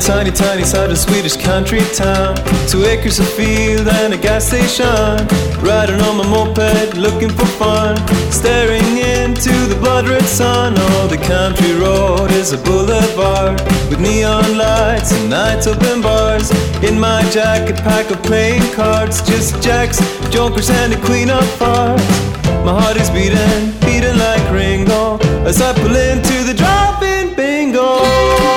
tiny, tiny southern Swedish country town. 2 acres of field and a gas station. Riding on my moped, looking for fun, staring into the blood-red sun. Oh, the country road is a boulevard with neon lights and night open bars. In my jacket pack of playing cards, just jacks, jokers and the queen of hearts. My heart is beating, beating like Ringo as I pull into the drive-in bingo.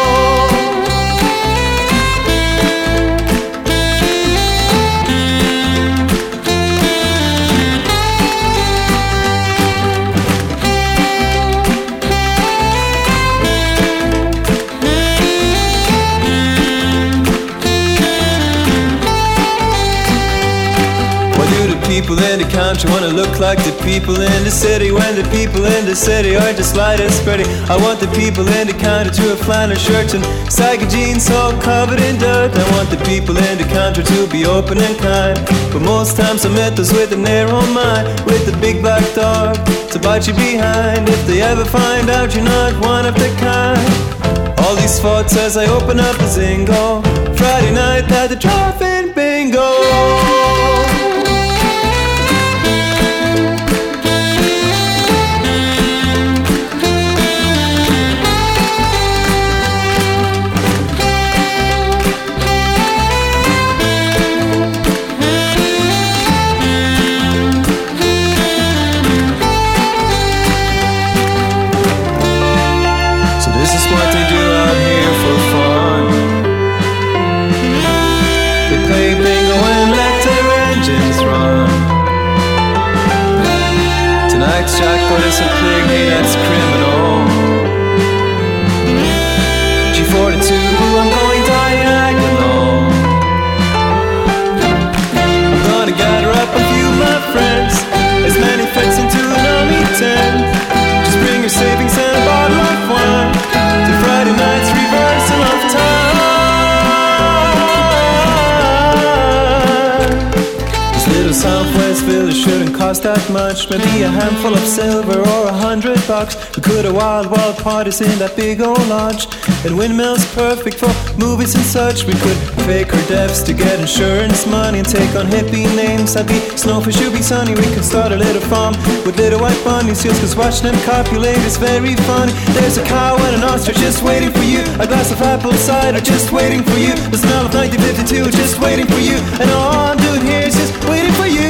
People in the country wanna look like the people in the city, when the people in the city are the slightest pretty. I want the people in the country to have flannel shirts and saggy jeans all covered in dirt. I want the people in the country to be open and kind, but most times I met those with a narrow mind, with the big black dog to bite you behind if they ever find out you're not one of the kind. All these thoughts as I open up the Zingo, Friday night at the drive-in bingo. What they do out here for fun. They play bingo and let their engines run. Tonight's jackpot is a pig, hey, that's criminal. G42, I'm going diagonal. I'm gonna gather up a few of my friends, as many fits into an army tent. Just bring your savings and a bottle of wine. Friday night's reversal of time. This little Southwest village shouldn't cost that much. Maybe a handful of silver or $100. We could have wild, wild parties in that big old lodge. And windmills perfect for movies and such. We could fake our deaths to get insurance money and take on hippie names. I'd be Snowfish, you'd be Sunny. We could start a little farm with little white bunnies, just cause watching them copulate is very funny. There's a cow and an ostrich just waiting for you, a glass of apple cider just waiting for you, the smell of 1952 just waiting for you, and all I'm doing here is just waiting for you.